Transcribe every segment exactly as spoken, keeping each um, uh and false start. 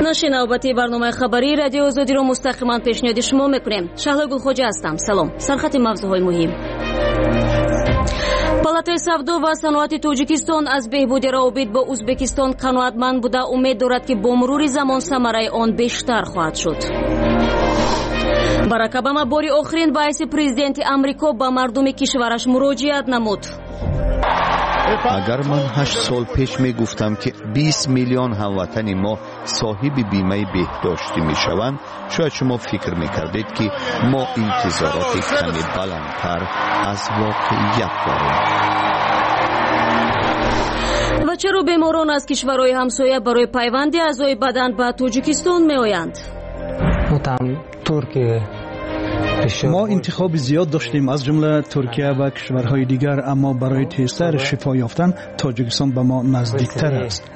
نشر نوبتی برنامه خبری رادیو آزادی رو مستقیما پیشنهاد شما میکنیم. شهلا گلخوجه هستم. سلام. سرخط موضوعهای مهم. پالاتای سودا و صنعت تاجیکستان از بهبود روابط با ازبکستان قناعتمند بوده. امید دارد که با مرور زمان ثمره آن بیشتر خواهد شد. باراک اوباما باری آخرین باعث پرزیدنت امریکا با مردم کشورش مراجعت نمود. اگر من هشت سال پیش می گفتم که بیست میلیون هموطن ما صاحب بیمه بهداشتی می شوند، شاید شما فکر می کردید که ما انتظارات کمی بلندتر از واقعیت داریم. و چرا بیماران از کشورهای همسایه برای پیوند اعضای بدن به تاجیکستان می آیند؟ ترکیه ما انتخاب زیاد داشتیم از جمله ترکیه و کشورهای دیگر، اما برای تیزتر شفا یافتن تاجیکستان به ما نزدیکتر است.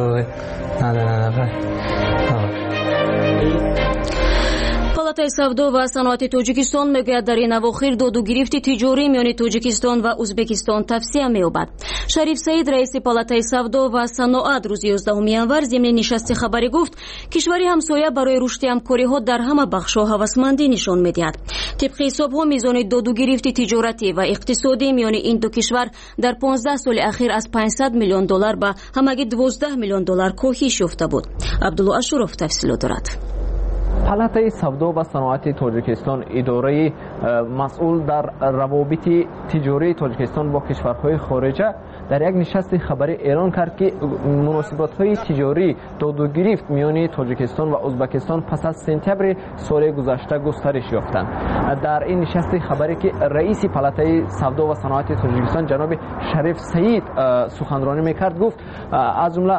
پالاتای سودا و صنعت تاجیکستان میگوید در این اواخر داد و گرفت تجاری میان تاجیکستان و ازبکستان توسعه می‌یابد. شریف سعید رئیس پالاتای سودا و صنعت روز یازدهم ینور ضمن نشست خبری گفت کشوری همسایه برای رشد همکاری‌ها در همه بخش‌ها هوسمندی نشان می‌دهد. طبق حساب‌ها میزان داد و گرفت تجارتی و اقتصادی میان این دو کشور در پانزده سال اخیر از پانصد میلیون دلار به همگی دوازده میلیون دلار کاهش یافته بود. عبدالله اشرف تفصیل دارد. پالاتای سودا و صنعت تاجیکستان اداره مسئول در روابط تجاری تاجیکستان با کشورهای خارجه در یک نشست خبری اعلان کرد که مناسبت‌های تجاری داد و گرفت میان تاجیکستان و ازبکستان پس از سپتامبر سال گذشته گسترش یافتند. در این نشست خبری که رئیس پالاتای سودا و صنعت تاجیکستان جناب شریف سعید سخنرانی میکرد گفت از جمله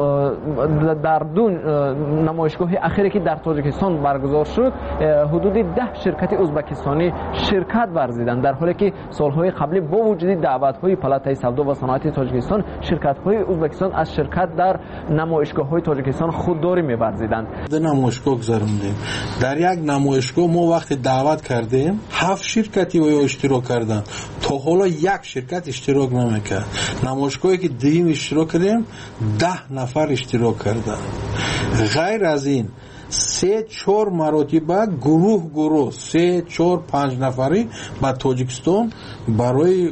در دو نمایشگاه اخیری که در تاجیکستان برگزار شد حدود ده شرکت ازبکستانی شرکت ورزیدند، در حالی که سالهای قبلی با وجود دعوت‌های پالاتای سودا و صنعت تاجیکستان شرکت‌های ازبکستان از شرکت در نمایشگاه‌های تاجیکستان خودداری می‌ورزیدند. در نمایشگاه گذروندیم. در یک نمایشگاه ما وقتی دعوت کردیم هفت شرکتی و اشتراک کردند. تا حالا یک شرکت اشتراک نمی‌کرد. نمایشگاهی که دیم اشتراک کردیم ده نفر اشتراک کردند. غیر از این سه چهار مراتبه گروه گروه سه چهار پنج نفری با تاجیکستان برای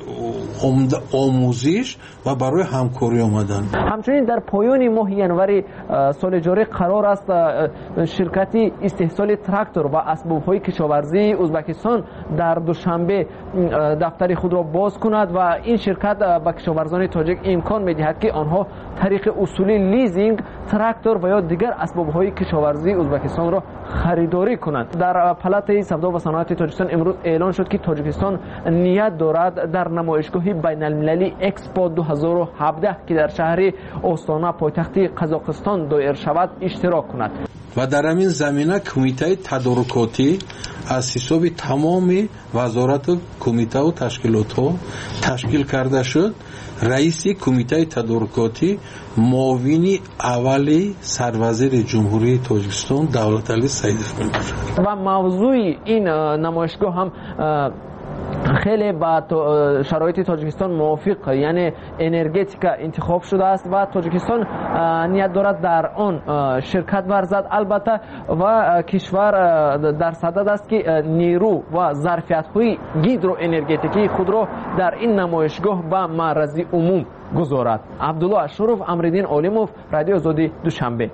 آموزش و برای همکاری آمدن. همچنین در پایان ماه ینور سال جاری قرار است شرکت استحصال تراکتور و اسباب‌های کشاورزی ازبکستان در دوشنبه دفتر خود را باز کند و این شرکت به کشاورزان تاجیک امکان می‌دهد که آنها طریق اصولی لیزینگ تراکتور و یا دیگر اسباب‌های کشاورزی ازبکستان را خریداری کنند. در پالاتای سودا و صنعت تاجیکستان امروز اعلان شد که تاجیکستان نیت دارد در نمایشگاه بین‌المللی اکسپو دو هزار و هفده که در شهر آستانا پایتخت قزاقستان دایر شود اشتراک کند. و در همین زمینه کمیته تدارکاتی از حساب تمام وزارت کمیته و تشکیلات ها تشکیل کرده شد. رئیس کمیته تدارکاتی معاون اولی سروزیر جمهوری تاجیکستان دولتعلی سیدی و موضوع این نمایشگاه هم خیلی با شرایط تاجیکستان موافق، یعنی انرژتیکا انتخاب شده است و تاجیکستان نیت دارد در آن شرکت ورزد. البته و کشور در صدد است که نیرو و ظرفیت‌های هیدرو انرژتیکی خود را در این نمایشگاه به معرض عموم گذارد. عبدالله اشرف، امرالدین عالموف، رادیو آزادی، دوشنبه.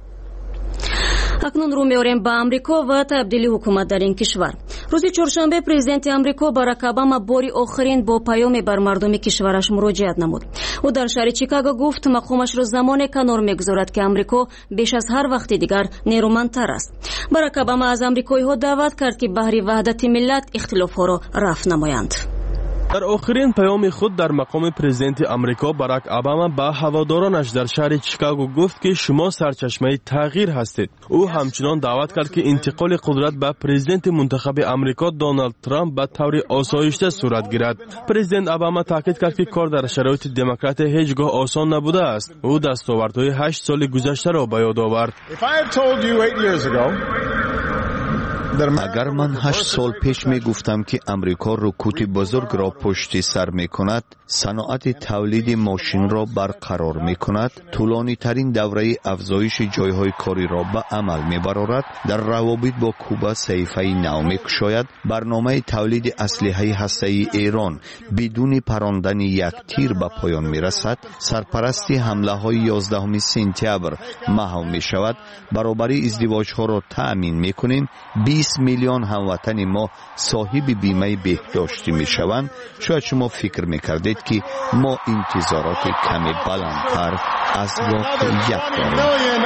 اکنون رو می‌آوریم به امریکا و تبدیلی حکومت در این کشور. روز چهارشنبه پرزیدنت امریکا باراک اوباما باری آخرین با پیام بر مردم کشورش مراجعت نمود. او در شهر چیکاگو گفت مقامش را زمان کنار می‌گذارد که امریکا بیش از هر وقت دیگر نیرومندتر است. باراک اوباما از امریکایی‌ها دعوت کرد که بهر وحدت ملت اختلاف‌ها را رفع نمایند. در آخرین پیام خود در مقام پرزیدنت امریکا باراک اوباما به هوادارانش در شهر چیکاگو گفت که شما سرچشمه تغییر هستید. او همچنان دعوت کرد که انتقال قدرت به پرزیدنت منتخب امریکا دونالد ترامپ به طور آسایشته صورت گیرد. پرزیدنت اوباما تاکید کرد که کار در شرایط دموکرات هیچگاه آسان نبوده است. او دستاوردهای هشت سال گذشته را به یاد آورد. اگر من هشت سال پیش می گفتم که امریکا رکود بزرگ را پشت سر می کند، صنعت تولید ماشین را برقرار می کند، طولانی ترین دوره افزایش جایهای کاری را به عمل می برارد، در روابط با کوبا صحیفه نو می گشاید، برنامه تولید اسلحه هسته‌ای ایران بدون پراندن یک تیر به پایان می رسد، سرپرستی حمله های یازدهم سپتامبر محو می شود، برابری ازدواج ها را تأمین می کنیم، بیست میلیون هموطن ما صاحب بیمه بهداشتی می شوند. شاید شما فکر می کردید که ما انتظارات کمی بلندتر از واقعیت داریم.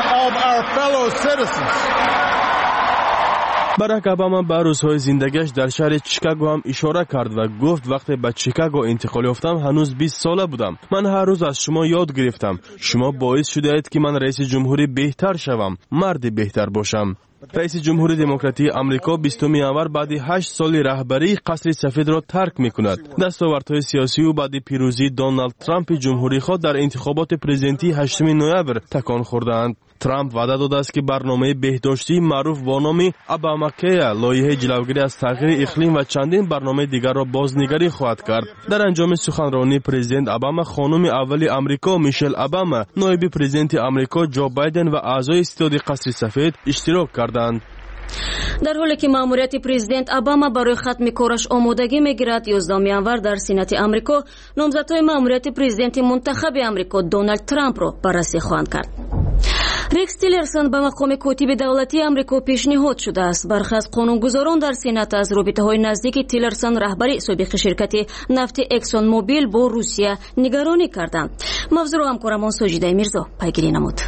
باراک اوباما به روزهای زندگیش در شهر چیکاگو هم اشاره کرد و گفت وقتی به چیکاگو انتقال یافتم هنوز بیست ساله بودم. من هر روز از شما یاد گرفتم. شما باعث شده اید که من رئیس جمهوری بهتر شوم، مرد بهتر باشم. رئیس جمهوری دموکراتی آمریکا بیستم ژانویه بعد هشت سال رهبری قصر سفید را ترک می‌کند. دستاوردهای سیاسی او بعد پیروزی دونالد ترامپ جمهوری خود در انتخابات پرزیدنتی هشتم نوامبر تکان خورده‌اند. ترامپ وعده داده است که برنامه بهداشتی معروف با نام اوباماکر، لایحه جلوگیری از تغییر اقلیم و چندین برنامه دیگر را بازنگری خواهد کرد. در انجام سخنرانی پرزیدنت اوباما، خانم اول آمریکا میشل اوباما، نایب پرزیدنت آمریکا جو بایدن و اعضای استاد قصر سفید اشتراک کردند. در حالی که ماموریت پرزیدنت اوباما برای ختم کارش آمادگی میگیرد، یازدهم ژانویه در سنات آمریکا نامزدهای ماموریت پرزیدنت منتخب آمریکا دونالد ترامپ را بررسی خواهند کرد. ریکس تیلرسون به مقام کاتب دولتی آمریکا پیشنهاد شده است. برخی از قانونگذاران در سنات از رابطه‌های نزدیک تیلرسون، رهبری سابق شرکت نفت اکسون موبیل با روسیه، نگرانی کردند. موضوع را همکارمان ساجیده میرزا پیگیری نمود.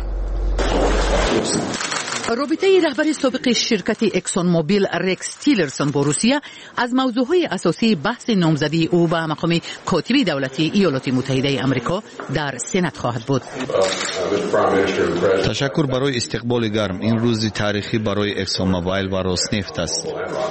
رابطه رهبر سابق شرکت اکسون موبیل ریکس تیلرسون با روسیه از موضوعهای اساسی بحث نامزدی او به مقام کاتب دولتی ایالات متحده آمریکا در سنات خواهد بود. تشکر برای استقبال گرم. این روزی تاریخی برای اکسون موبیل و روسنفت است.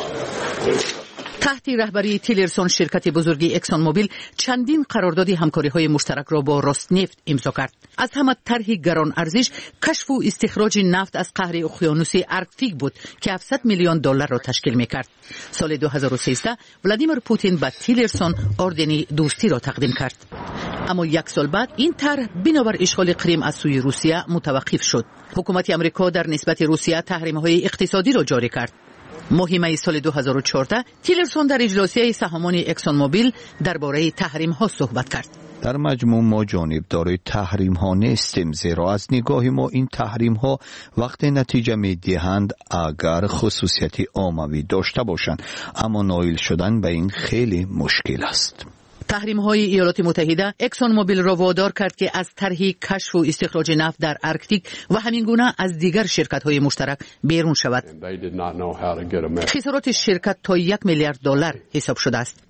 تحت رهبری تیلرسون شرکت بزرگی اکسون موبیل چندین قرارداد همکاری‌های مشترک را با روسنفت امضا کرد. از همه طرح گران ارزش کشف و استخراج نفت از قعر اقیانوس آرکتیک بود که هفتصد میلیون دلار را تشکیل می‌کرد. سال دو هزار و سیزده ولادیمیر پوتین به تیلرسون اردن دوستی را تقدیم کرد. اما یک سال بعد این طرح بنابر اشغال کریم از سوی روسیه متوقف شد. حکومت آمریکا در نسبت روسیه تحریم‌های اقتصادی را جاری کرد. ماه می سال دو هزار و چهارده تیلرسون در اجلاسی سهامان اکسون موبیل درباره تحریم ها صحبت کرد. در مجموع ما جانبدار تحریم ها نیستیم، زیرا از نگاه ما این تحریم ها وقت نتیجه می دهند اگر خصوصیت عاموی داشته باشند، اما نائل شدن به این خیلی مشکل است. تحریم‌های ایالات متحده اکسون موبیل را وادار کرد که از طرح کشف و استخراج نفت در آرکتیک و همین گونه از دیگر شرکت‌های مشترک بیرون شود. خسارات شرکت تا یک میلیارد دلار حساب شده است.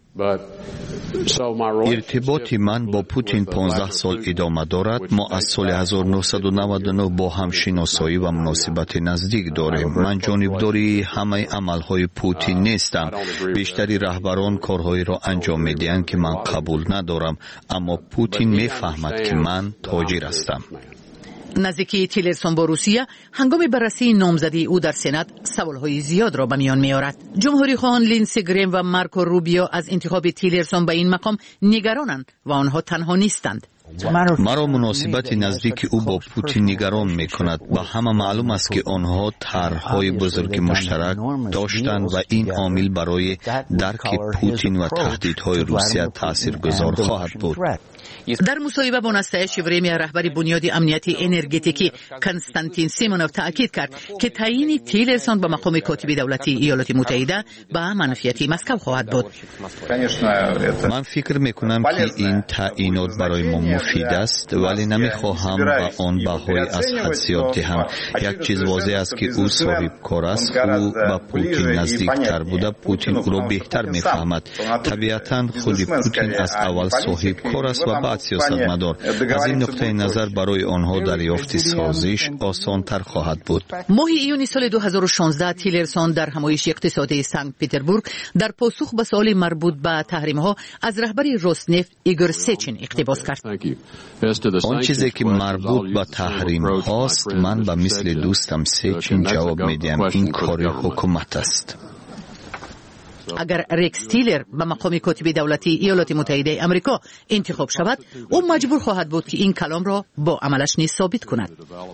ارتباط من با پوتین پانزده سال ادامه دارد. ما از سال هزار و نهصد و نود و نه با هم شناسایی و مناسبت نزدیک داریم. من جانبداری همه عملهای پوتین نیستم. بیشتری رهبران کارهایی را انجام میدهند که من قبول ندارم، اما پوتین میفهمد که من تاجر هستم. نزدیکی تیلرسون با روسیه هنگام بررسی نامزدی او در سنات سوالهای زیاد را به میان می‌آورد. جمهوری خواهان لینسی گریم و مارکو روبیو از انتخاب تیلرسون به این مقام نگرانند و آنها تنها نیستند. مرا مناسبت نزدیک او با پوتین نگران می کند. با همه معلوم است که آنها طرح‌های بزرگ مشترک داشتند و این عامل برای درک پوتین و تهدیدهای روسیه تاثیرگذار خواهد بود. در مصاحبه با نستعلیق ورمی رهبر بنیاد امنیت انرژتیکی کنستانتین سیمونوف تاکید کرد که تعیین تیلرسون به مقام کاتب دولتی ایالات متحده به منفیت مسکو خواهد بود. من فکر میکنم که این تعیینات برای ما مفید است، ولی نمیخواهم به آن بهای از حد زیاد دهم. یک چیز واضح است که او صاحب کار است. او به پوتین نزدیکتر بوده، پوتین او را بهتر میفهمد. طبیعتاً خود پوتین از اول صاحب کار است و بعد سیاستمدار. از این نقطه نظر برای آنها دریافت سازش آسان‌تر خواهد بود. ماه ایون سال دو هزار و شانزده تیلرسون در همایش اقتصادی سنت پترزبورگ در پاسخ به سوال مربوط به تحریم‌ها از رهبر روسنفت ایگور سچین اقتباس کرد. آن چیزی که مربوط به تحریم هاست، من به مثل دوستم سیچین جواب میدیم این کار حکومت است. اگر ریکس تیلر به مقام کاتب دولتی ایالات متحده آمریکا انتخاب شود، او مجبور خواهد بود که این کلام را با عملش نیز ثابت کند.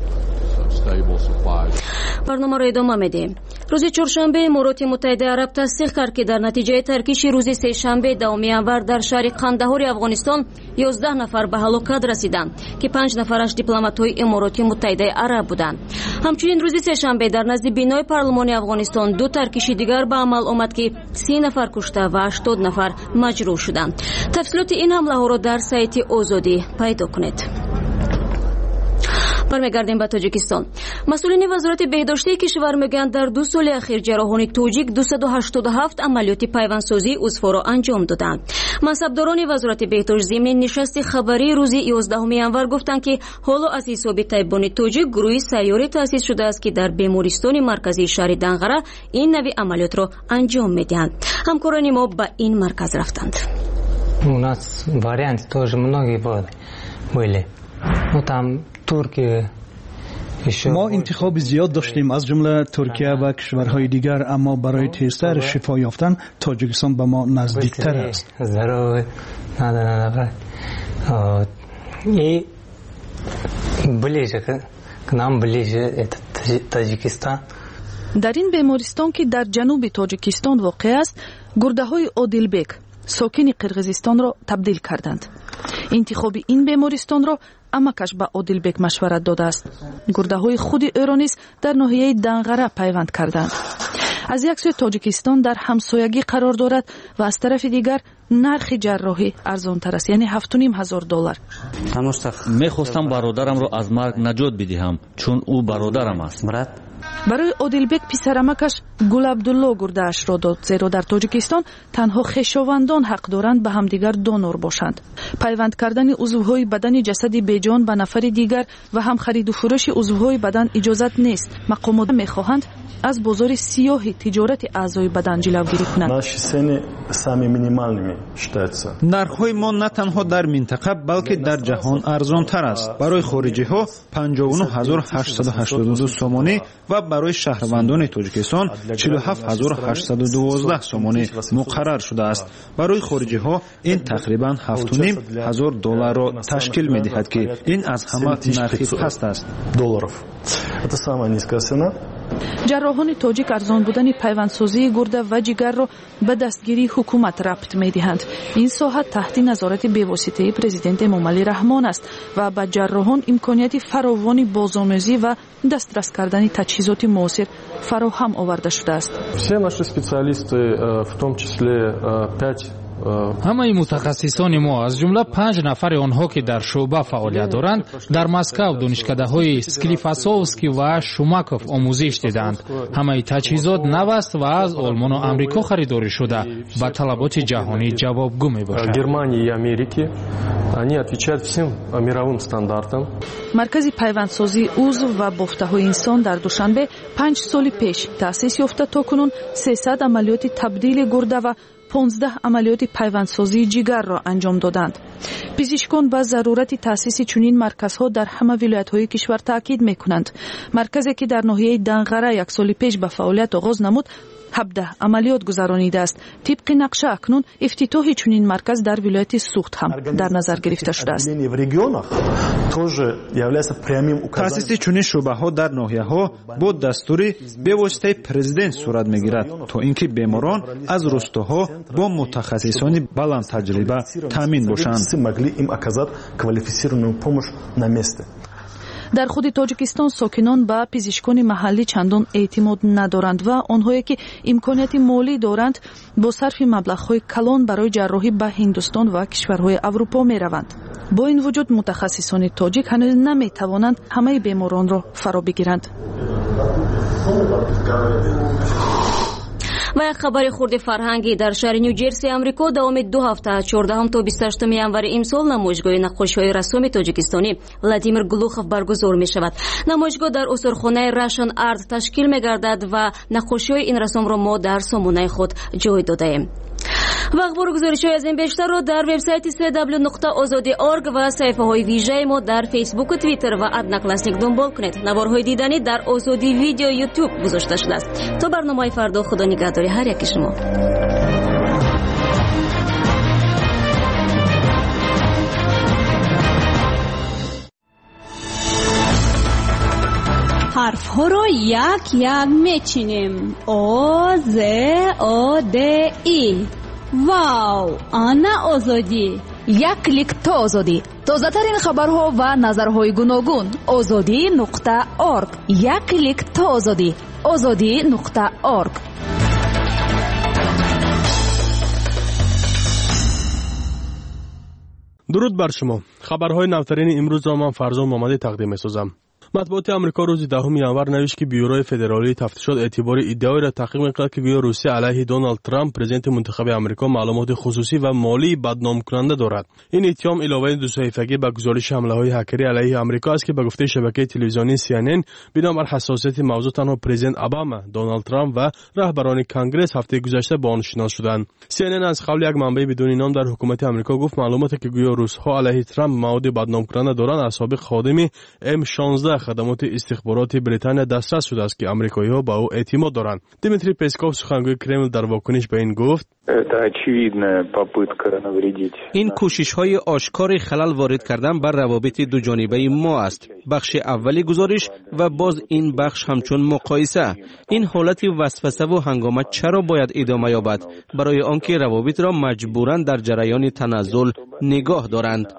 برنامه را ادامه میدیم. روز چهارشنبه امارات متحده عرب تصدیق کرد که در نتیجه ترکیش روز سه شنبه دوم январ در شهر قندهار افغانستان یازده نفر به هلاکت رسیدند که پنج نفرش دیپلمات‌های امارات متحده عرب بودند. همچنین روز سه شنبه در نزد بینای پارلمانی افغانستان دو ترکیش دیگر به عمل آمد که سی نفر کشته و هشتاد نفر مجروح شدند. تفصیلات این حمله ها را در سایت آزادی پیدا کنید. برمیگردیم به تاجیکستان. مسئولین وزارت بهداشتی کشور میگویند در دو سال اخیر جراحان تاجیک دویست و هشتاد و هفت عملیات پیوندسازی عضو را انجام دادند. منصبداران وزارت بهداشت ضمن نشست خبری روز یازدهم январ گفتند که حالا از حساب طبیبان تاجیک گروهی سیاری تأسیس شده است که در بیمارستان مرکزی شهر دنغره این نوع عملیات را انجام میدهند. همکاران ما به این مرکز رفتند. У нас варианты тоже многие были. Ну там Турция. ما انتخاب زیاد داشتیم از جمله ترکیه و کشورهای دیگر، اما برای تیزتر شفا یافتن تاجیکستان به ما نزدیکتر است. ضرور نداره и ближе к нам ближе это Таджикистан. در این بیمارستان که در جنوب تاجیکستان واقع است، گرده‌های عادلبک ساکن قرقیزستان را تبدیل کردند. انتخاب این بیمارستان را امکش به عادلبک مشورت داده است. گرده‌های خود او را نیز در ناحیه دنغره پیوند کردند. از یک سوی تاجیکستان در همسایگی قرار دارد و از طرف دیگر نرخ جراحی ارزان تر است، یعنی هفت و نیم هزار دلار. میخواستم برادرم را از مرگ نجات بدهم چون او برادرم است. برای عادلبک پسرمکش گل عبدالله گرده‌اش را داد، زیرا در تاجیکستان تنها خویشاوندان حق دارند به همدیگر دونور باشند. پیوند کردن عضوهای بدن جسد بیجان به نفر دیگر و هم خرید و فروش عضوهای بدن اجازت نیست. مقامات میخواهند از بازار سیاه تجارت اعضای بدن جلوگیری کنند. نرخ‌های ما نه تنها در منطقه بلکه در جهان ارزان تر است. برای خارجی ها پنجاه و نه هزار و هشتصد و هشتاد و دو سومانی و برای شهروندان تاجیکستان چهل و هفت هزار و هشتصد و دوازده سومانی مقرر شده است. برای خارجی ها این تقریبا هفت و نیم هزار دلار را تشکیل می دهد که این از همه نرخی پست است. جراحان تاجیک ارزان بودن پیوندسازی گرده و جگر را به دستگیری حکومت ربط می دهند. این ساحت تحت نظارت بی‌واسطه پرزیدنت امامعلی رحمان است و به جراحان امکانیت فراوانی بازآموزی و دسترس کردن تجهیزات معاصر فراهم آورده شده است. همه متخصصان ما از جمله پنج نفر آنها که در شعبه فعالیت دارند در مسکو دانشکده‌های سکلیفاسوفسکی و شوماکوف آموزش دیدند. همه تجهیزات نو است و از آلمان و آمریکا خریداری شده به طلبات جهانی جوابگو میباشد. گرمانیا و امریکا они отвечают всем мировым стандартам. مرکز پیوندسازی عضو و بافته‌های انسان در دوشنبه پنج سال پیش تأسیس یافته تا کنون سیصد عملیات تبدیل گرده و پانزده عملیات پیوندسازی جگر را انجام دادند. پزشکان با ضرورت تأسیس چنین مرکزها در همه ولایت‌های کشور تاکید می‌کنند. مرکزی که در ناحیه دنغره یک سال پیش به فعالیت آغاز نمود، هفده عملیات گذرانیده است. طبق نقشه اکنون افتتاح چنین مرکز در ولایت سوخت هم در نظر گرفته شده است. تأسیس چنین شعبه‌ها در ناحیه‌ها با دستور به واسطه پرزیدنت صورت می‌گیرد تا اینکه بیماران از روستاها با متخصصان بلند تجربه تامین باشند. در خود تاجیکستان ساکنان به پزشکان محلی چندان اعتماد ندارند و آنهایی که امکانیت مالی دارند با صرف مبلغ‌های کلان برای جراحی به هندوستان و کشورهای اروپا می‌روند. با این وجود متخصصان تاجیک هنوز نمی‌توانند همه بیماران را فرا بگیرند. و یک خبر خرد فرهنگی در شهر نیوجرسی آمریکا دوام دو هفته چهاردهم تا بیست و هشتم январ امسال نمایشگاه نقاشی‌های رسام تاجیکستانی ولادیمیر گلوخوف برگزار می‌شود. نمایشگاه در استخوان‌خانه راشن آرت تشکیل می‌گردد و نقاشی‌های این رسام را ما در سامانه خود جای داده‌ایم. و اخبار گزارش‌های از این بیشتر رو در وبسایت سی دبلیو نقطه آزادی نقطه اورگ و صفحه‌های ویژه ما در فیسبوک و توییتر و ادنا کلاسیک دنبال کنید. نوارهای دیدنی در آزادی ویدیو یوتیوب گذاشته شده است. تا برنامه فردا، خدا نگهداری هر یک شما. حرف ها رو یک یک میچینیم. او ز او د ای. واو، آنا آزادی. یک کلیک تا آزادی. تازه ترین خبرها و نظرهای گوناگون. آزادی نقطه اورگ. یک کلیک تا آزادی. آزادی نقطه اورگ. درود بر شما. خبرهای نوترین امروز را من فرزان محمدی تقدیم می‌سازم. مطبوعات آمریکا روز دهم ینور نوشت که بیوروی فدرالی تفتیشات اعتبار ادعایی را تحقیق می‌کند که گویا روسیه علیه دونالد ترامپ پرزیدنت منتخب آمریکا معلومات خصوصی و مالی بدنام کننده دارد. این اتهام علاوه دو صحیفگی به گزارش حمله‌های هکری علیه آمریکا است که به گفته شبکه تلویزیونی سی ان ان بنا بر حساسیت موضوع تنها پرزیدنت اوباما، دونالد ترامپ و رهبران کنگره هفته گذشته با آن شناس شدند. سی ان ان از قول یک منبع بدون نام در حکومت آمریکا گفت معلوماتی که گویا روس‌ها علیه ترامپ مواد بدنام کننده دارند از سابق خادم ام شانزده خدمات استخباراتی بریتانیا دسترس شده است که آمریکایی‌ها با او اعتماد دارند. دیمیتری پسکوف سخنگوی کرمل در واکنش به این گفت: این کوشش‌های آشکار خلل وارد کردن بر روابط دو جانبه ما است. بخش اولی گزارش و باز این بخش همچون مقایسه. این حالت وسوسه و هنگامت چرا باید ادامه یابد؟ برای آنکه روابط را مجبوراً در جریان تنزل نگاه دارند.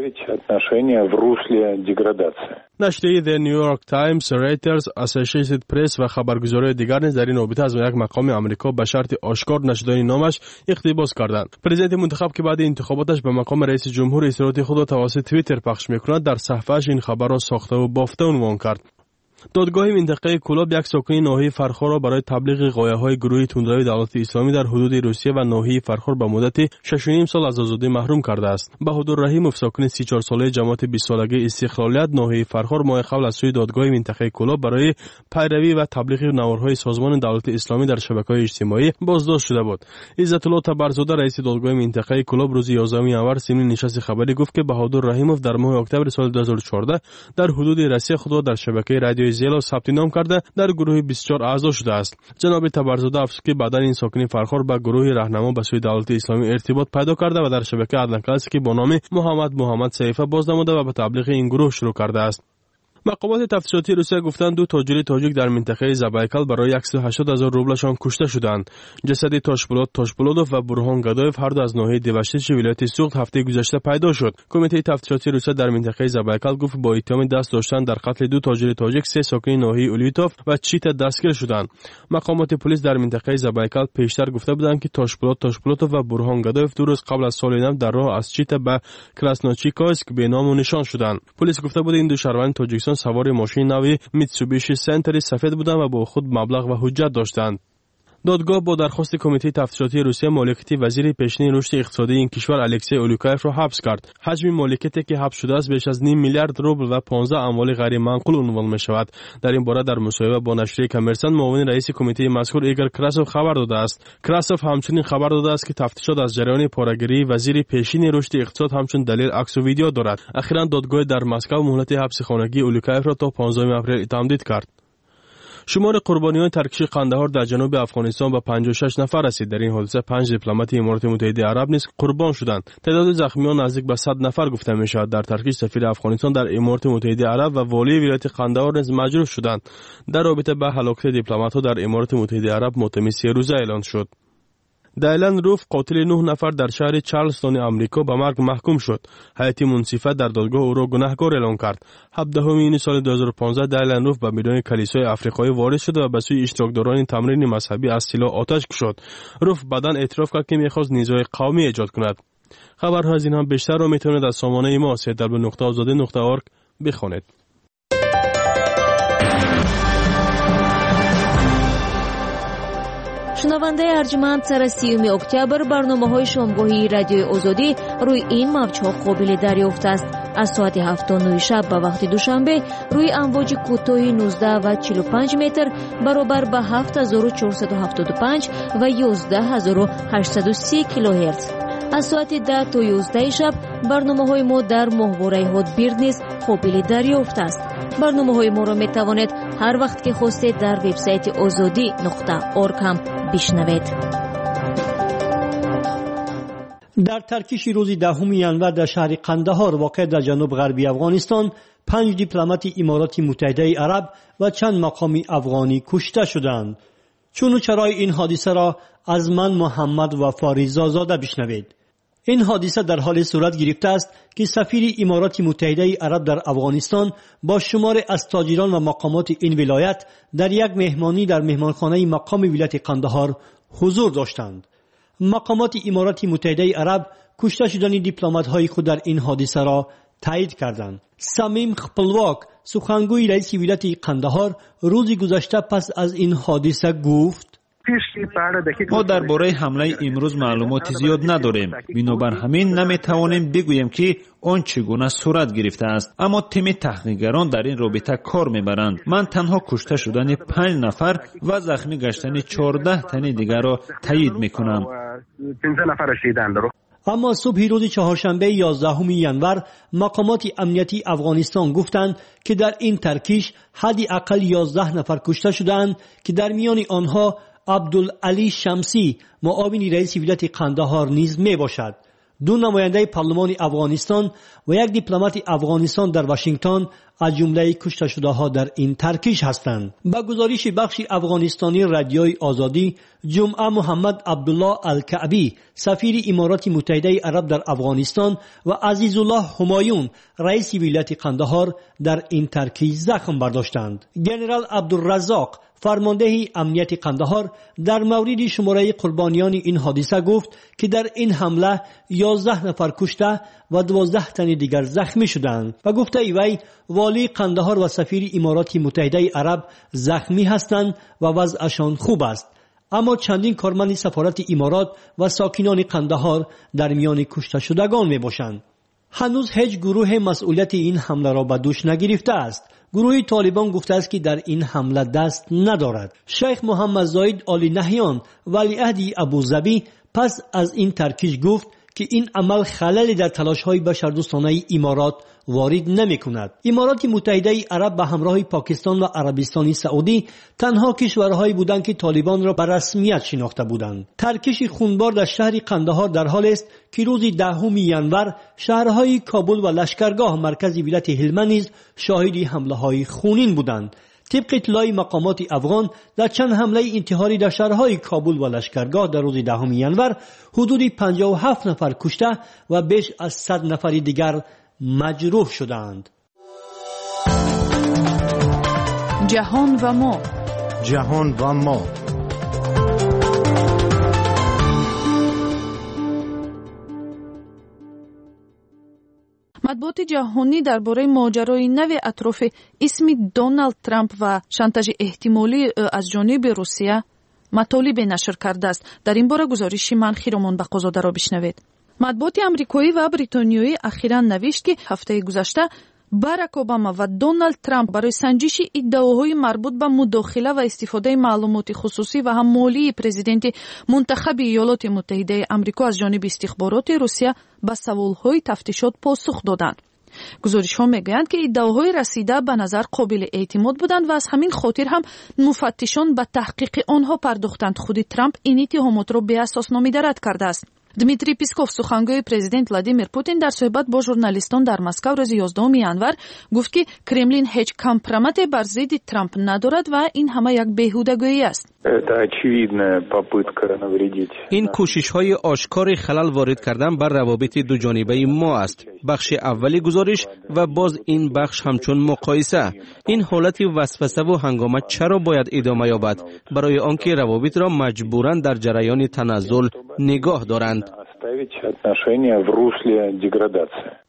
نشریه The New York Times، Reuters، Associated Press و خبرگزاری دیگر نیز در این رابطه از یک مقام آمریکا به شرط آشکار نشدن نامش اقتباس کردند. پرزیدنت منتخب که بعد انتخاباتش به مقام رئیس جمهور اصرارات خود را توسط توییتر پخش می‌کند، در صفحه‌اش این خبر را ساخته و بافته عنوان کرد. دادگاه منطقه کولاب یک ساکن ناحیه فرخار را برای تبلیغ غایه‌های گروه تندروی دولت اسلامی در حدود روسیه و ناحیه فرخار به مدت شش و نیم سال از آزادی محروم کرده است. بهادر رحیموف ساکن سی و چهار ساله جماعت بیست سالگی استقلالیت ناحیه فرخار ماه قبل از سوی دادگاه منطقه کولاب برای پیروی و تبلیغ نوارهای سازمان دولت اسلامی در شبکه‌های اجتماعی بازداشت شده بود. عزت الله تبرزاده رئیس دادگاه منطقه کولاب روز یازدهم ینور ضمن نشست خبری گفت که بهادر رحیموف در ماه اکتبر سال دو هزار و چهارده در حدود روسیه خود را در شبکه رادیو زیلا ثبت نام کرده در گروه بیست و چهار اعضا شده است. جناب تبرزاده افزود که بعداً این ساکن فرخار با گروه راهنما به سوی دولت اسلامی ارتباط پیدا کرده و در شبکه ادنا کلاسیک با نام محمد محمد صحیفه باز نموده و به تبلیغ این گروه شروع کرده است. مقامات تفتیشاتی روسیه گفتند دو تاجر تاجیک در منطقه زبایکل برای صد و هشتاد هزار روبلشان کشته شدند. جسد تاشپولات تاشپولودوف و برهان گادایف هر دو از ناحیه دیوشتیچ ولایت سوخت هفته گذشته پیدا شد. کمیته تفتیشاتی روسیه در منطقه زبایکل گفت با اتهام دست داشتن در قتل دو تاجر تاجیک سه ساکن ناحیه اولیتوف و چیتا دستگیر شدند. مقامات پلیس در منطقه زبایکل پیشتر گفته بودند که تاشپولات تاشپولودوف و برهان گادایف دو روز قبل از سال نو در راه از چیتا به کراسنوچیکایسک به نام و نشان شدند. پلیس گفته بود این دو شهروند تاجیکستان سوار ماشین نوی میتسوبیشی سنتری سفید بودند و با خود مبلغ و حجت داشتند. دادگاه با درخواست کمیته تفتیشاتی روسیه مالکیت وزیر پیشین رشد اقتصادی این کشور الکسی اولوکایف را حبس کرد. حجم مالکیتی که حبس شده است بیش از نیم میلیارد روبل و پانزده اموال غیر منقول عنوان می شود. در این باره در مصاحبه با نشریه کامرسان معاون رئیس کمیته مذکور ایگور کراسوف خبر داده است. کراسوف همچنین خبر داده است که تفتیشات از جریان پاره‌گیری وزیر پیشین رشد اقتصاد همچون دلیل عکس و ویدیو دارد. اخیراً دادگاه در مسکو مهلت حبس خانگی اولوکایف را تا پانزدهم اپریل تمدید کرد. شمار قربانیان ترکشی قندهار در جنوب افغانستان به پنجاه و شش نفر رسید. در این حادثه پنج دیپلمات امارات متحده عرب نیز قربان شدند. تعداد زخمیان نزدیک به صد نفر گفته می شود. در ترکیش سفیر افغانستان در امارات متحده عرب و والی ولایت قندهار نیز مجروح شدند. در رابطه با هلاکت دیپلمات‌ها در امارات متحده عرب معتمد سه روزه اعلان شد. دایلن روف قاتل نه نفر در شهر چارلستون آمریکا به مرگ محکوم شد. هیئت منصفه در دادگاه او را گناهکار اعلام کرد. هفدهم این سال دو هزار و پانزده دایلن روف به میدان کلیسای آفریقایی وارد شد و به سوی اشتراکداران تمرین مذهبی از سلاح آتش کشید. روف بعداً اعتراف کرد که می‌خواست نزاع قومی ایجاد کند. خبرها از این هم بیشتر را می‌توانید از سامانه ما سی دبلیو نقطه آزادی نقطه اورگ بخوانید. شنونده ارجمند، سر سیوم اکتبر برنامه‌های شامگاهی رادیوی آزادی روی این موج‌ها قابل دریافت است. از ساعت هفت و نه شب به وقت دوشنبه روی امواج کوتاه نوزده و چهل و پنج متر برابر به هفت هزار و چهارصد و هفتاد و پنج و یازده هزار و هشتصد و سی کیلوهرتز. از ساعت ده تا یازده شب برنامه‌های ما در ماهواره هاتبیرد نیز قابل دریافت است. برنامه‌های ما را می‌توانید هر وقت که خواستید در وبسایت آزادی نقطه اورگ هم بشنوید. در ترکیش روز دهم ژانویه در شهر قندهار واقع در جنوب غربی افغانستان پنج دیپلمات امارات متحده عرب و چند مقامی افغانی کشته شدند. چون و چرای این حادثه را از من محمد و فاریزا زاده بشنوید. این حادثه در حال صورت گرفته است که سفیر امارات متحده عرب در افغانستان با شمار از تاجران و مقامات این ولایت در یک مهمانی در مهمانخانه مقام ولایت قندهار حضور داشتند. مقامات امارات متحده عرب کشته شدن دیپلمات‌های خود در این حادثه را تایید کردند. سمیم خپلواک سخنگوی رئیس ولایت قندهار روز گذشته پس از این حادثه گفت: ما درباره حمله امروز معلومات زیاد نداریم، بنابر همین نمیتوانیم بگوییم که آن چگونه صورت گرفته است، اما تیم تحقیقگران در این رابطه کار میبرند. من تنها کشته شدن پنج نفر و زخمی گشتن چهارده تن دیگر را تایید میکنم. اما صبح روز چهارشنبه یازدهم ژانویه مقامات امنیتی افغانستان گفتند که در این ترکیش حداقل یازده نفر کشته شدند که در میان آنها عبدالعلی شمسی معاون رئیس ولایت قندهار نیز می باشد. دو نماینده پارلمان افغانستان و یک دیپلمات افغانستان در واشنگتن از جمله کشته شده ها در این ترکیش هستند. با گزارش بخش افغانستانی رادیوی آزادی، جمعه محمد عبدالله الکعبی سفیر امارات متحده عرب در افغانستان و عزیز الله همایون رئیس ولایت قندهار در این ترکیش زخم برداشتند. جنرال عبدالرزاق فرمانده امنیت قندهار در مورد شماره قربانیان این حادثه گفت که در این حمله یازده نفر کشته و دوازده تن دیگر زخمی شدند و گفته وی والی قندهار و سفیر امارات متحده عرب زخمی هستند و وضعشان خوب است. اما چندین کارمند سفارت امارات و ساکنان قندهار در میان کشته شدگان می باشند. هنوز هیچ گروه مسئولیت این حمله را به دوش نگرفته است. گروه طالبان گفته است که در این حمله دست ندارد. شیخ محمد زاید آلی نهیان ولیعهد ابوظبی پس از این ترکیش گفت که این عمل خلل در تلاش‌های بشردوستانه امارات وارد نمی‌کند. امارات متحده عرب به همراه پاکستان و عربستان سعودی تنها کشورهایی بودند که طالبان را به رسمیت شناخته بودند. ترکیش خونبار در شهر قندهار در حال است که روز دهم ژانویه شهرهای کابل و لشکرگاه مرکز ولایت هلمند نیز شاهد حمله‌های خونین بودند. طبق اطلاع مقامات افغان در چند حمله انتحاری در شهرهای کابل و لشکرگاه در روز دهم ژانویه حدود پنجاه و هفت نفر کشته و بیش از صد نفر دیگر مجروح شدند. جهان و ما جهان و ما مطبوعات جهانی درباره ماجرای نو اطراف اسم دونالد ترامپ و شانتاژ احتمالی از جانب روسیه مطالب نشر کرده است. در این باره گزارشی من خیرمان بقازاده را بشنوید. مطبوعات آمریکایی و بریتانیایی اخیراً نوشت که هفته گذشته باراک اوباما و دونالد ترامپ برای سنجش ادعاهای مربوط به مداخله و استفاده معلومات خصوصی و هم مالی پرزیدنت منتخب ایالات متحده آمریکا از جانب استخبارات روسیه به سوالهای تفتیشات پاسخ دادند. گزارش‌ها می‌گویند که ادعاهای رسیده به نظر قابل اعتماد بودند و از همین خاطر هم مفتشان به تحقیق آنها پرداختند. خود ترامپ این اتهامات را به اساس نامیده رد کرده است. دمیتری پیسکوف سخنگوی پرزیدنت ولادیمیر پوتین در صحبت با ژورنالیستان در مسکو روز یازدهم ژانویه گفت که کرملین هیچ کامپرومات بر ضد ترامپ ندارد و این همه یک بیهودگویی است. این کوشش‌های آشکار خلل وارد کردن بر روابط دو جانبه ما است. بخش اولی گزارش و باز این بخش همچون مقایسه. این حالت وسوسه و هنگامه چرا باید ادامه یابد؟ برای آنکه روابط را مجبوراً در جریان تنزل نگاه دارند.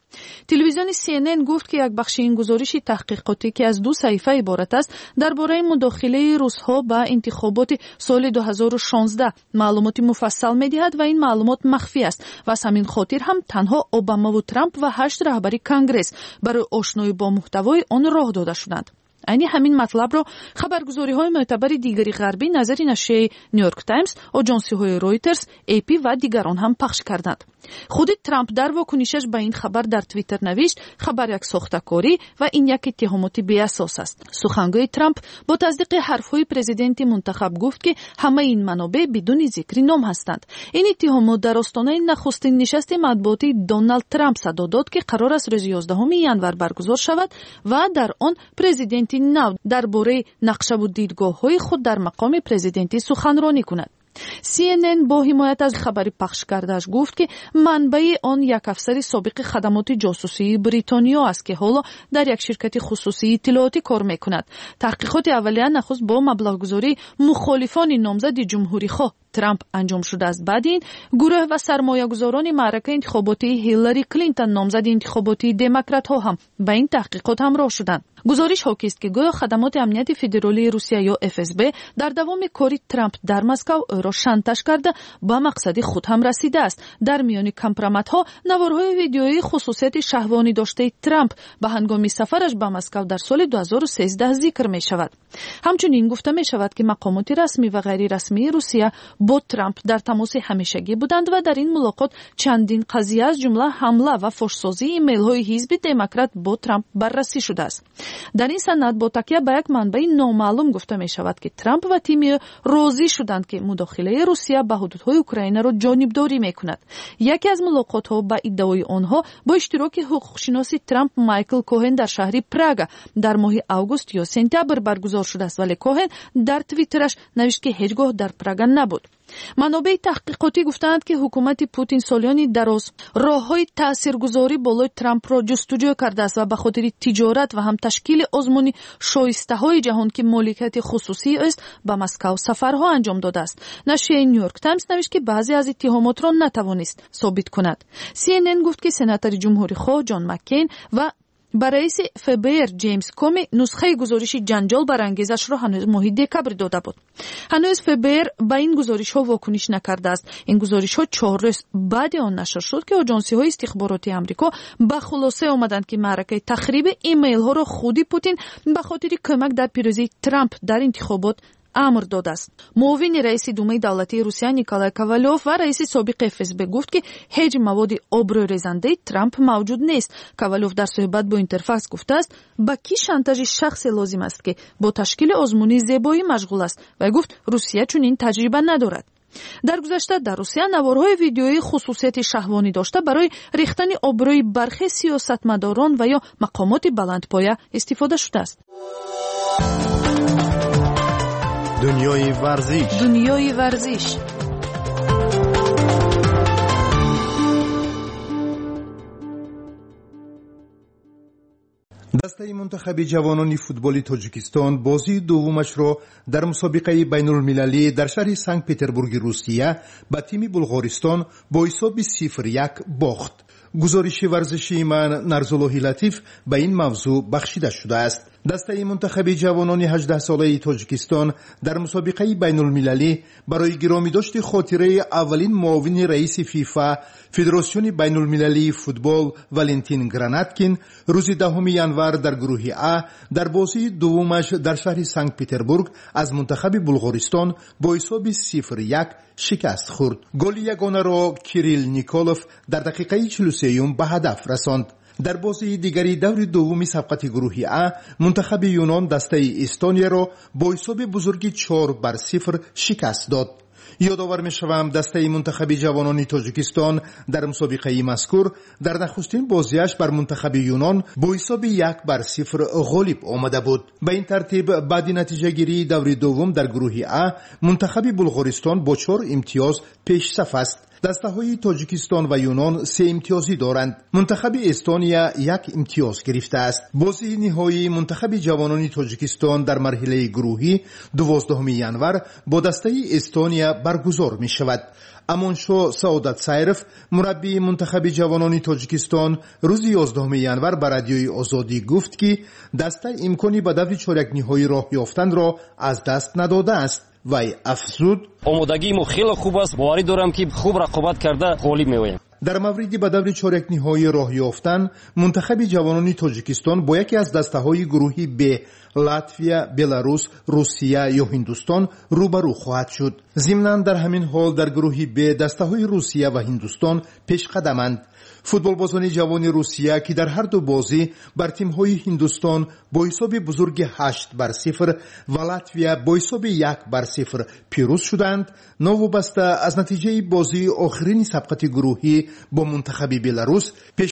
телевизиони си эн эн гуфт ки як бахши ин гузориши таҳқиқотӣ ки аз ду саҳифа иборат аст дар бораи мудохилаи русҳо ба интихоботи соли дуҳазору шонздаҳ маълумоти муфассал медиҳад ва ин маълумот махфӣ аст ва аз ҳамин хотир ҳам танҳо обамаву трамп ва ҳашт раҳбари конгресс барои ошноӣ бо муҳтавои он роҳ дода шуданд. айни ҳамин матлабро хабаргузориҳои мӯътабари дигари ғарбӣ назари нашрияи нью-йорк таймс, оҷонсиҳои ройтерс, эй пи ва дигарон ҳам пахш карданд. худи трамп дар вокунишаш ба ин хабар дар твиттер навишт: хабар як сохтакорӣ ва ин як иттиҳомоти беасос аст. сухангӯи трамп бо тасдиқи ҳарфҳои президенти мунтахаб гуфт ки ҳамаи ин манобеъ бидуни зикри ном ҳастанд. ин иттиҳомот дар остонаи нахустин нишасти матбуоти Доналд Трамп садо дод ки қарор аст рӯзи ёздаҳуми январ баргузор шавад ва дар он президенти нав дар бораи нақшаву дидгоҳҳои худ дар мақоми президентӣ суханронӣ кунад. си эн эн бо ҳимоят аз хабари пахш кардааш гуфт ки манбаи он як афсари собиқи хадамоти ҷосусии бритониё аст ки ҳоло дар як ширкати хусусии иттилоотӣ кор мекунад. таҳқиқоти аввалия нахуст бо маблағгузории мухолифони номзади ҷумҳурихоҳ Трамп анҷом шудааст. баъди ин гурӯҳ ва сармоягузорони маъракаи интихоботии Ҳиллари Клинтон номзади интихоботии демократҳо ҳам ба ин таҳқиқот ҳамроҳ шуданд. гузориш ҳокист ки гӯё хадамоти амнияти федералии Русия ё эф эс бэ дар давоми кори Трамп дар Москав ӯро шантаж карда ба мақсади худ ҳам расидааст. дар миёни компроматҳо наворҳои видеои хусусияти шаҳвонӣ доштаи Трамп ба ҳангоми сафараш ба Москав дар соли дуҳазору сездах зикр мешавад. ҳамчунин гуфта мешавад ки мақомоти расмӣ ва ғайрирасмии Русия бо Трамп дар тамоси ҳамешагӣ буданд ва дар ин мулоқот чандин қазия аз ҷумла ҳамла ва фошсозии имейлҳои ҳизби демократ бо Трамп баррасӣ шудааст. дар ин санад бо такя ба як манбаи номаълум гуфта мешавад ки Трамп ва тими розӣ шуданд ки мудохилаи Русия ба ҳудудҳои Украинаро ҷонибдорӣ мекунад. яке аз мулоқотҳо ба иддаои онҳо бо иштироки ҳуқуқшиноси Трамп Майкл Коҳен дар шаҳри Прага дар моҳи август ё сентябр баргузор шудааст, вале Коҳен дар твиттераш навишт ки ҳеҷ гоҳ дар Прага набуд. манобеи таҳқиқотӣ гуфтанд ки ҳукумати Путин солиёни дароз роҳҳои таъсиргузори болои Трампро ҷустуҷӯ кардааст ва ба хотири тиҷорат ва ҳам ташкили озмуни шоистаҳои ҷаҳон ки моликияти хусусӣ аст ба Москав сафарҳо анҷом додааст. нашрияи нью-йорк таймс навишт ки баъзе аз иттиҳомотро натавонист собит кунад. си эн эн гуфт ки сенатори ҷумҳурихоҳ Ҷон Маккейн ва ба раиси эф би ар Ҷеймс Коми нусхаи гузориши ҷанҷол барангезашро ҳанӯз моҳи декабр дода буд. ҳанӯз эф би ар ба ин гузоришҳо вокуниш накардааст. ин гузоришҳо чор рӯз баъди он нашр шуд ки оҷонсиҳои истихбороти амрико ба хулоса омаданд ки маъракаи тахриби имейлҳоро худи Путин ба хотири кӯмак дар пирӯзии Трамп дар интихобот амр додааст. муовини раиси думаи давлатии Русия Николай Ковалёв ва раиси собиқи эф эс бэ гуфт ки ҳеҷ маводи обрӯрезандаи Трамп мавҷуд нест. Ковалёв дар суҳбат бо Интерфакс гуфтааст: ба ки шантажи шахсе лозим аст ки бо ташкили озмуни зебоӣ машғул аст. Вай гуфт Русия чунин таҷриба надорад. дар гузашта дар Русия наворҳои видеои хусусияти шаҳвонӣ дошта барои рехтани обрӯи бархе сиёсатмадорон ва ё мақомоти баландпоя истифода шудааст. дунёи варзиш. дунёи варзиш. дастаи мунтахаби ҷавонони футболи тоҷикистон бозии дуввумашро дар мусобиқаи байнулмилалӣ дар шаҳри санкт петербурги Русия ба тими Булғористон бо ҳисоби сифр як бохт. гузориши варзишии ман Нарзуллоҳи Латиф ба ин мавзӯъ бахшида шудааст. дастаи мунтахаби ҷавонони ҳаждаҳсолаи Тоҷикистон дар мусобиқаи байнулмилалӣ барои гиромидошти хотираи аввалин муовини раиси ФИФА Федерасиони байнулмилалии футбол Валентин Гранаткин рӯзи даҳуми январ дар гурӯҳи А дар бозии дуввумаш дар шаҳри Санкт Петербург аз мунтахаби Булғористон бо ҳисоби сифр як шикаст хӯрд. голи ягонаро Кирилл Николов дар дақиқаи чилу сеюм ба ҳадаф расонд. дар бозии дигари даври дуввуми сабқати гурӯҳи А мунтахаби Юнон дастаи Эстонияро бо ҳисоби бузурги чор бар сифр шикаст дод. ёдовар мешавам дастаи мунтахаби ҷавонони Тоҷикистон дар мусобиқаи мазкур дар нахустин бозиаш бар мунтахаби Юнон бо ҳисоби як бар сифр ғолиб омада буд. ба ин тартиб баъди натиҷагирии даври дуввум дар гурӯҳи А мунтахаби Булғористон бо чор имтиёз пешсаф аст. دسته‌های تاجیکستان و یونان سه امتیازی دارند. منتخب استونیا یک امتیاز گرفته است. بازی نهایی منتخب جوانان تاجیکستان در مرحله گروهی دوازدهم ینور با دسته استونیا برگزار می شود. امانشو سعادت سایرف مربی منتخب جوانان تاجیکستان روز یازدهم ینور به رادیوی آزادی گفت که دسته امکانی به دور چهارک نهایی راه یافتن را از دست نداده است. وی افزود آمادگی ما خیلی خوب است. باوری دارم که خوب رقابت کرده غالب می‌آییم. در مورد به دور چهارک نهایی راه یافتن منتخب جوانان تاجیکستان با یکی از دسته‌های گروهی ب لاتویا، بلاروس، روسیه یا هندوستان روبرو خواهد شد. ضمناً در همین حال در گروهی ب دسته‌های روسیه و هندوستان پیش قدمند. فوتبالبازان جوان روسیه که در هر دو بازی بر تیم‌های هندوستان با حساب بزرگ هشت بر صفر و لاتویا با حساب یک بر صفر پیروز شدند، نوابسته از نتیجه بازی آخرین سبقت گروهی با منتخب بلاروس پیش